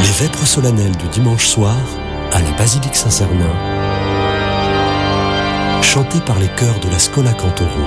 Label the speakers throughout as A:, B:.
A: Les vêpres solennelles du dimanche soir à la basilique Saint-Cernin, chantées par les chœurs de la Schola Cantorum.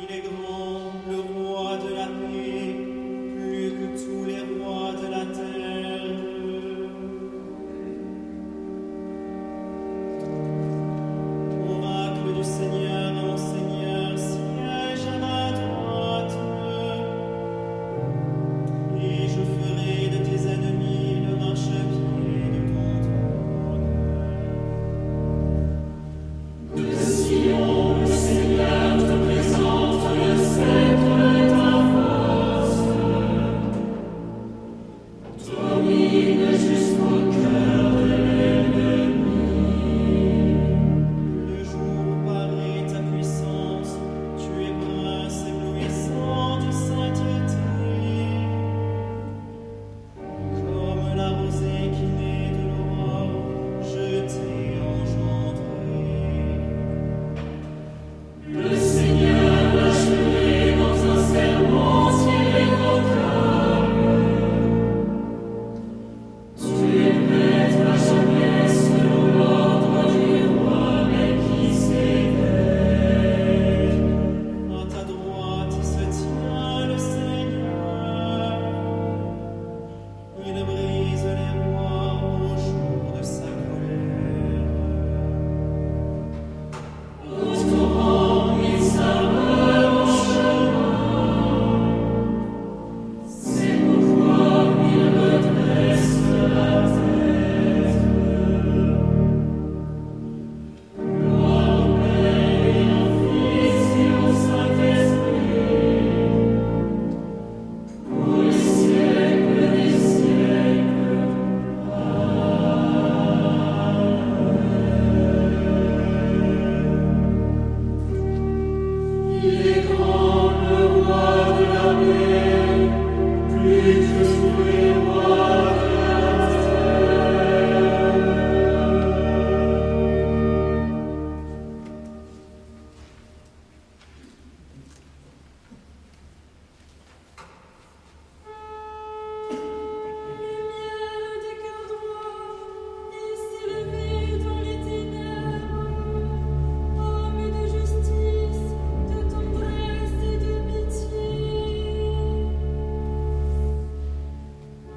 B: Il est grand, le roi de la paix, plus que tous les rois de la terre. Oracle du Seigneur, mon Seigneur, siège à ma droite. Et je ferai de tes ennemis le marchepied de ton trône. De Sion, le Seigneur te présente le sceptre de ta force. Domine jusqu'au cœur de l'ennemi. Le jour paraît ta puissance, tu es prince éblouissant de sainteté. Comme la rosée qui naît de l'aurore, je t'ai engendré. Le Seigneur l'a juré dans un serment irrévocable. Tu es maître à jamais selon l'ordre du roi Melchisédek. À ta droite se tient le Seigneur. Il brise les rois au jour de sa colère. Au torrent, il s'abat au chemin. C'est pourquoi il redresse la tête. Gloire au Père et au Fils et au Saint-Esprit, pour les siècles des siècles. Il est grand, le roi de la paix, plus que tous les rois de la terre.
C: Lumière des cœurs droits et s'élever dans les ténèbres, homme de justice, de tendresse et de pitié.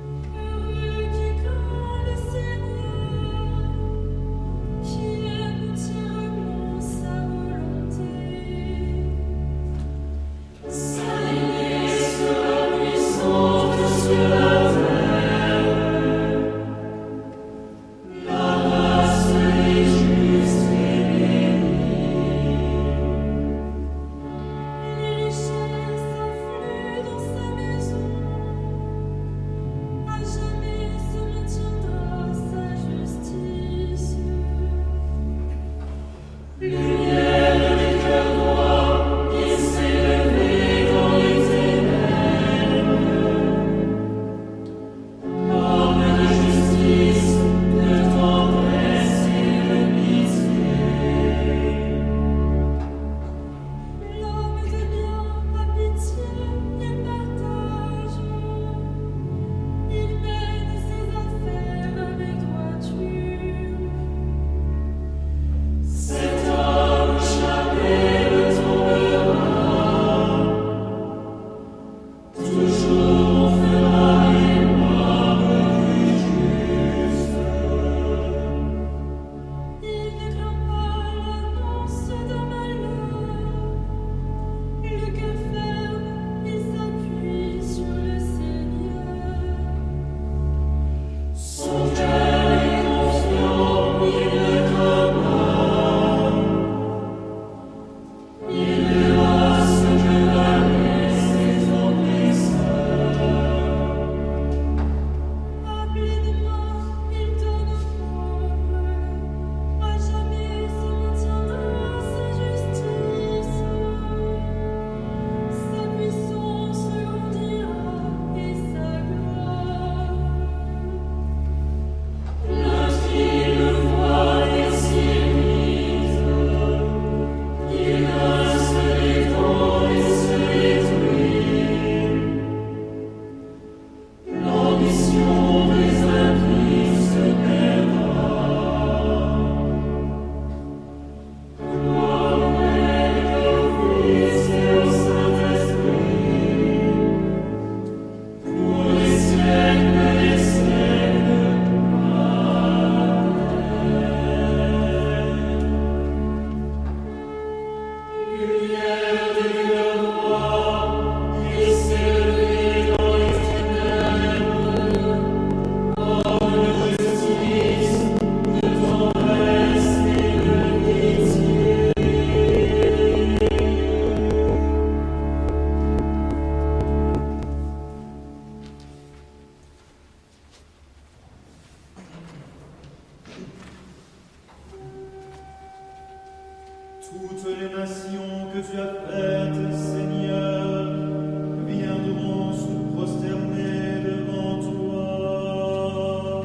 D: Toutes les nations que tu as faites, Seigneur, viendront se prosterner devant toi.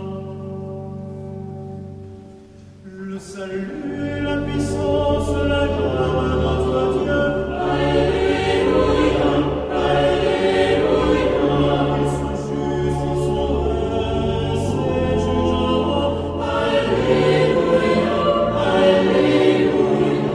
D: Le salut, la puissance, la gloire à notre Dieu. Alléluia, Alléluia. Ils sont justes, ils sont vrais, c'est jugeant. Alléluia, Alléluia.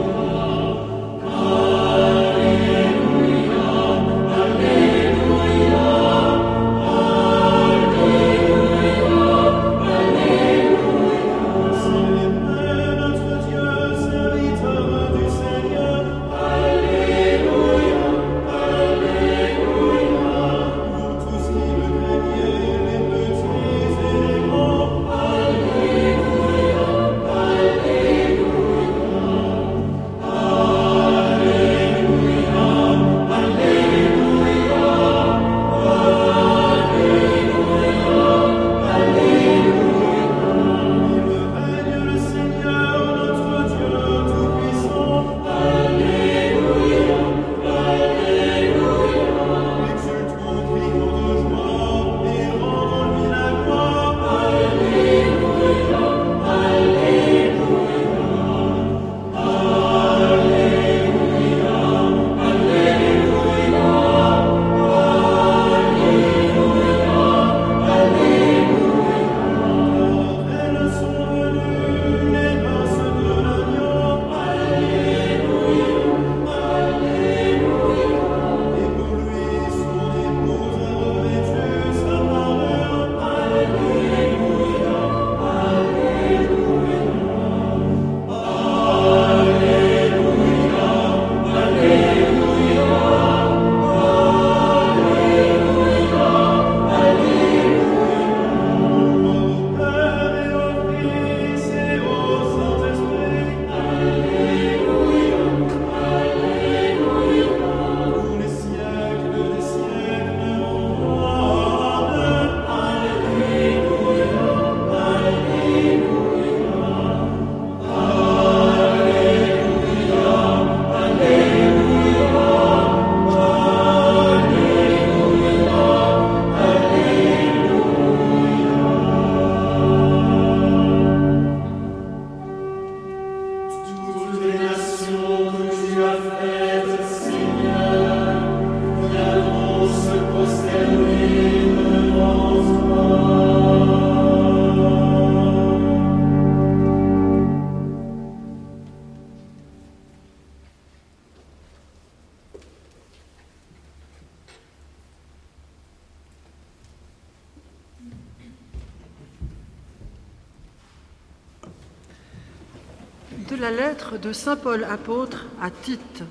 E: De la lettre de saint Paul apôtre à Tite.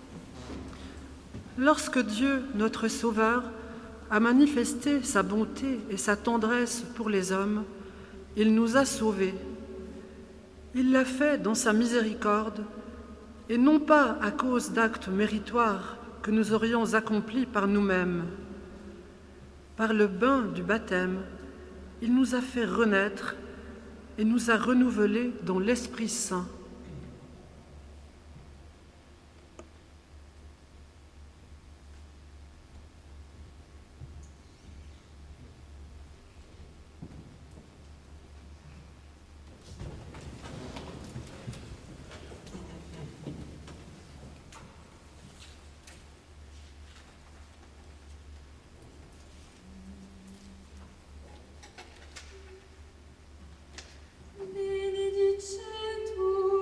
E: Lorsque Dieu, notre Sauveur, a manifesté sa bonté et sa tendresse pour les hommes, il nous a sauvés. Il l'a fait dans sa miséricorde, et non pas à cause d'actes méritoires que nous aurions accomplis par nous-mêmes. Par le bain du baptême, il nous a fait renaître et nous a renouvelés dans l'Esprit Saint.
C: Benedicet tu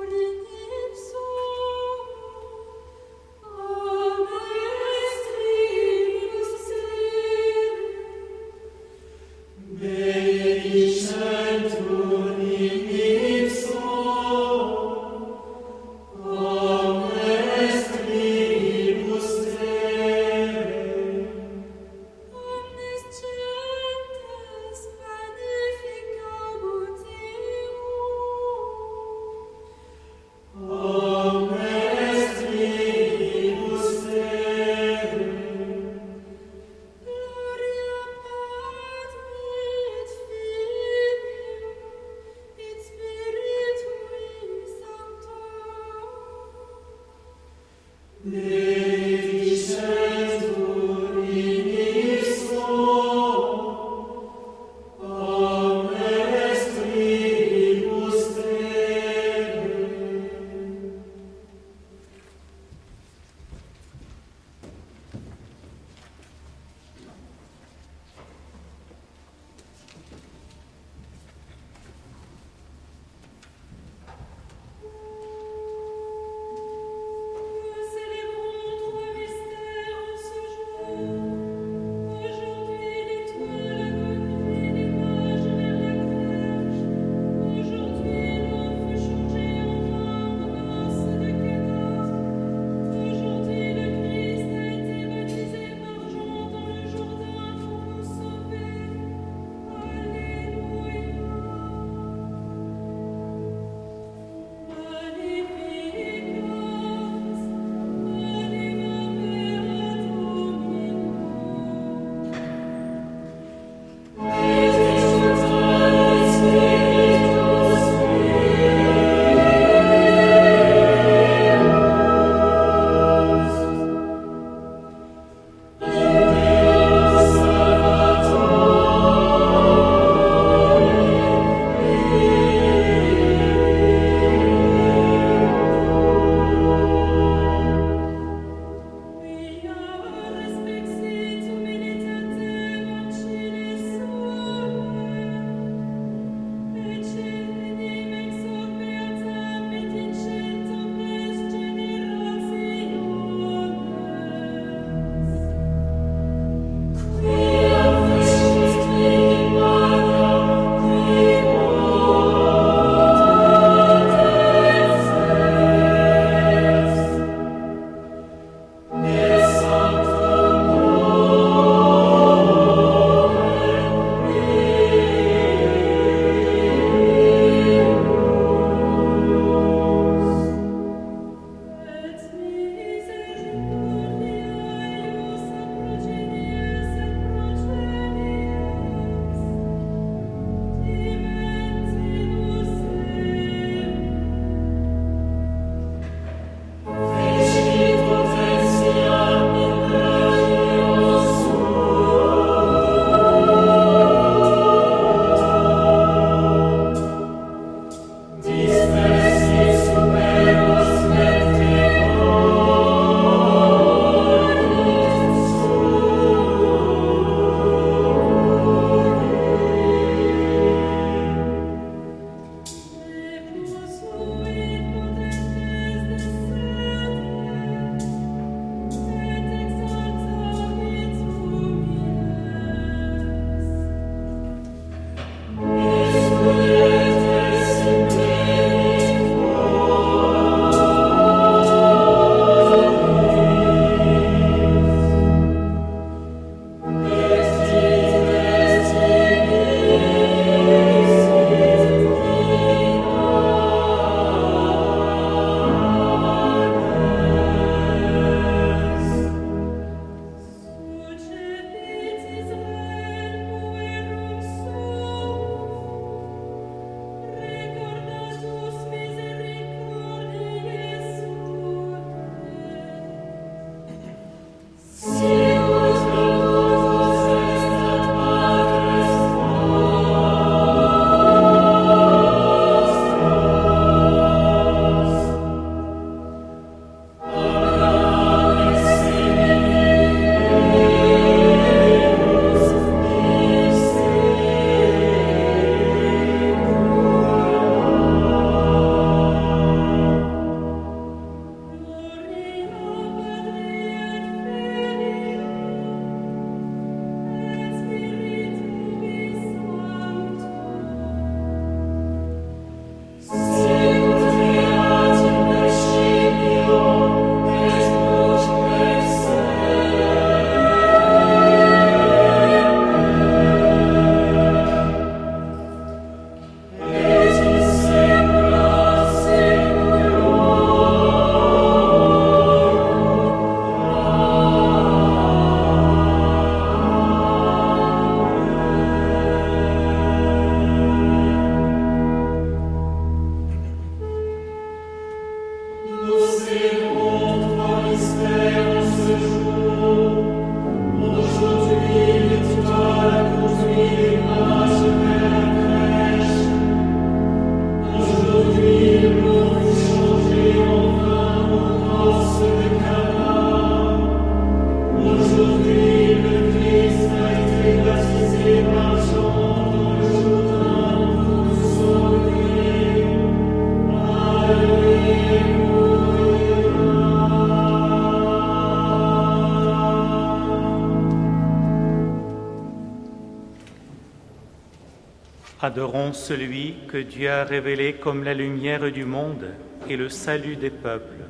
F: Adorons celui que Dieu a révélé comme la lumière du monde et le salut des peuples.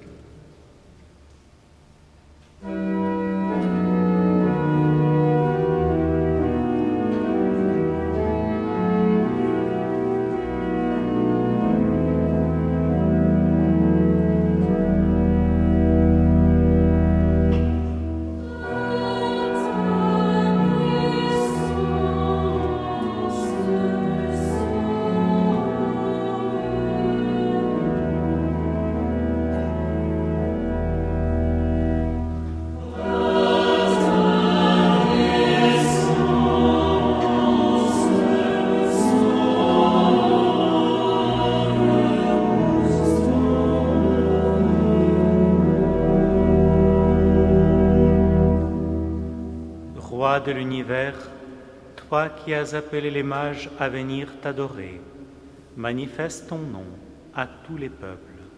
F: Roi de l'univers, toi qui as appelé les mages à venir t'adorer, manifeste ton nom à tous les peuples.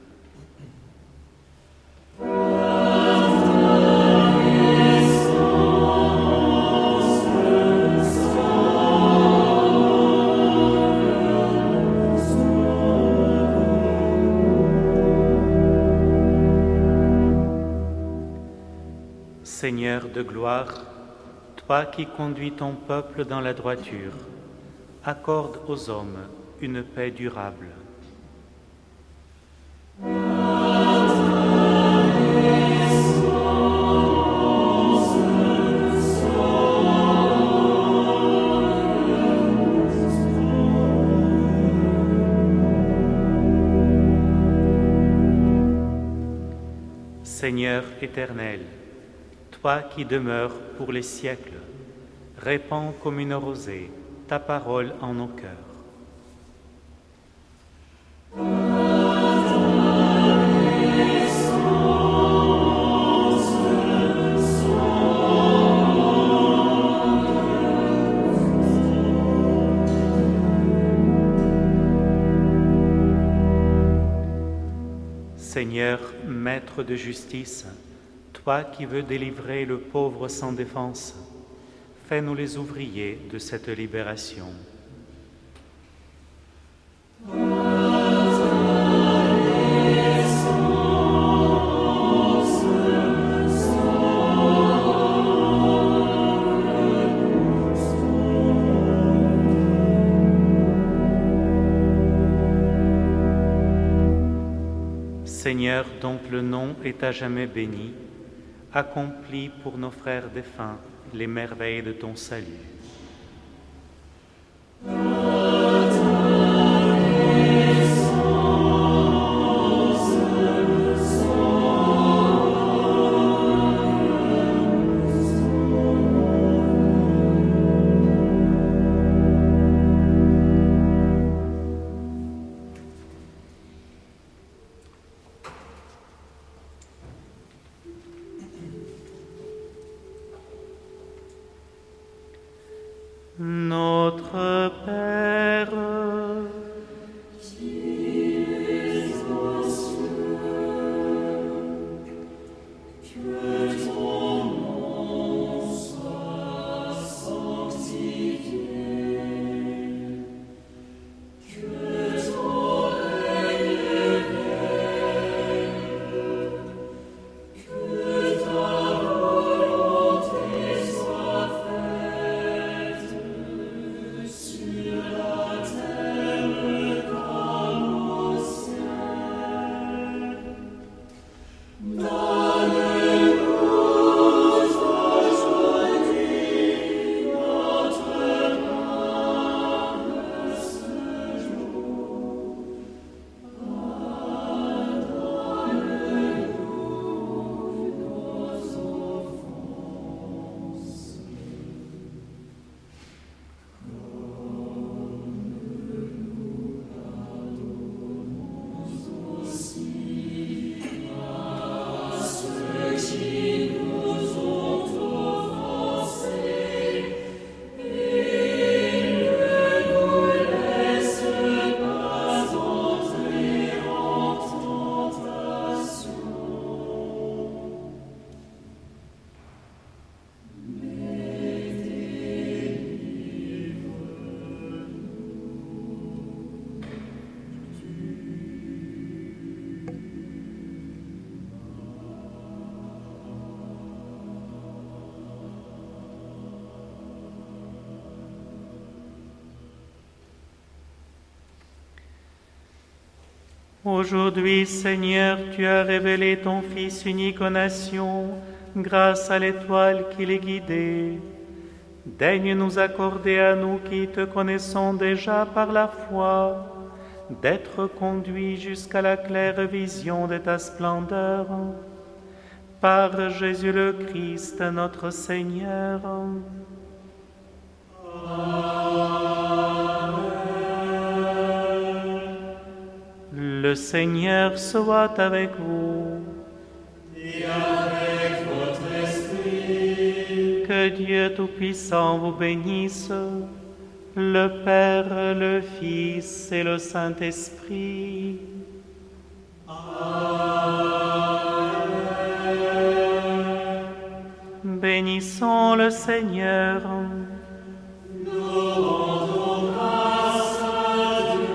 F: Seigneur de gloire, toi qui conduis ton peuple dans la droiture, accorde aux hommes une paix durable. Seigneur éternel, toi qui demeures pour les siècles, répands comme une rosée ta parole en nos cœurs. Seigneur, maître de justice, toi qui veux délivrer le pauvre sans défense, fais-nous les ouvriers de cette libération. Seigneur, dont le nom est à jamais béni, accomplis pour nos frères défunts les merveilles de ton salut. Notre Père, aujourd'hui, Seigneur, tu as révélé ton Fils unique aux nations grâce à l'étoile qui les guidait. Daigne nous accorder à nous qui te connaissons déjà par la foi, d'être conduits jusqu'à la claire vision de ta splendeur. Par Jésus le Christ, notre Seigneur. Le Seigneur soit avec vous.
D: Et avec votre esprit.
F: Que Dieu Tout-Puissant vous bénisse, le Père, le Fils et le Saint-Esprit.
D: Amen.
F: Bénissons le Seigneur.
D: Nous rendons grâce à Dieu.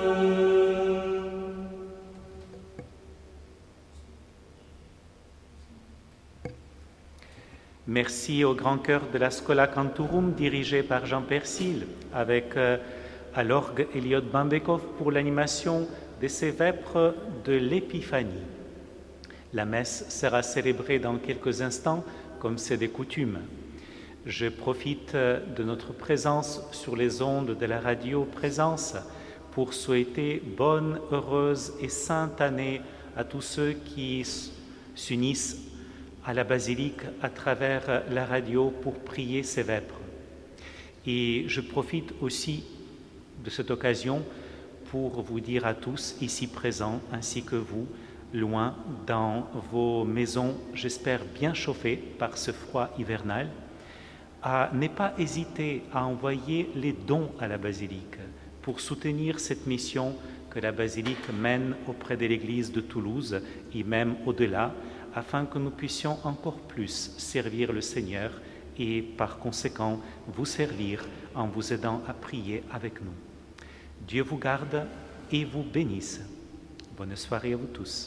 F: Merci au grand chœur de la Schola Cantorum dirigé par Jean Persil, avec à l'orgue Eliot Bambekov pour l'animation de ces vêpres de l'Épiphanie. La messe sera célébrée dans quelques instants, comme c'est de coutume. Je profite de notre présence sur les ondes de la radio Présence pour souhaiter bonne, heureuse et sainte année à tous ceux qui s'unissent à la basilique à travers la radio pour prier ces vêpres. Et je profite aussi de cette occasion pour vous dire à tous ici présents, ainsi que vous, loin dans vos maisons, j'espère bien chauffées par ce froid hivernal, à ne pas hésiter à envoyer les dons à la basilique pour soutenir cette mission que la basilique mène auprès de l'église de Toulouse et même au-delà, afin que nous puissions encore plus servir le Seigneur et par conséquent vous servir en vous aidant à prier avec nous. Dieu vous garde et vous bénisse. Bonne soirée à vous tous.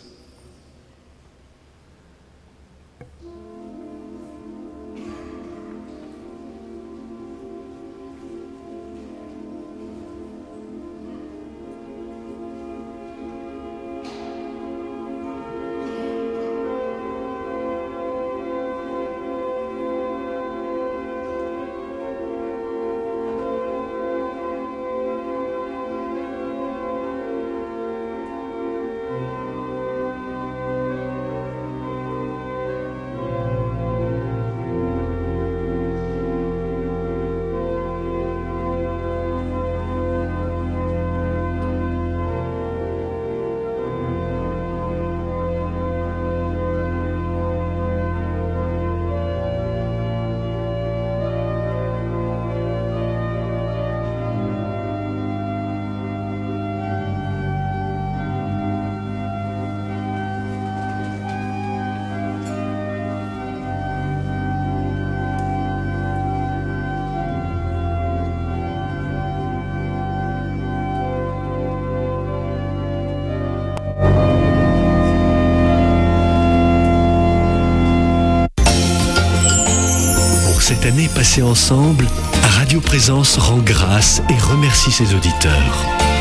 A: cette année passée ensemble, Radio Présence rend grâce et remercie ses auditeurs.